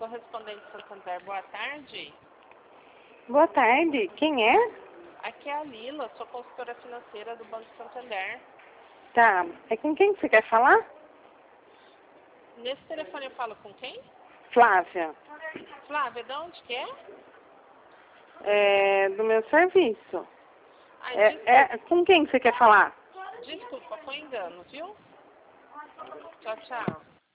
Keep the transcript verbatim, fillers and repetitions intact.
Correspondente Santander, boa tarde. Boa tarde. Quem é? Aqui é a Lila, sou consultora financeira do Banco Santander. Tá. É com quem que você quer falar? Nesse telefone eu falo com quem? Flávia. Flávia, de onde que é? É do meu serviço. Ai, É, desculpa, é, com quem que você quer falar? desculpa, foi engano, viu? Tchau, tchau.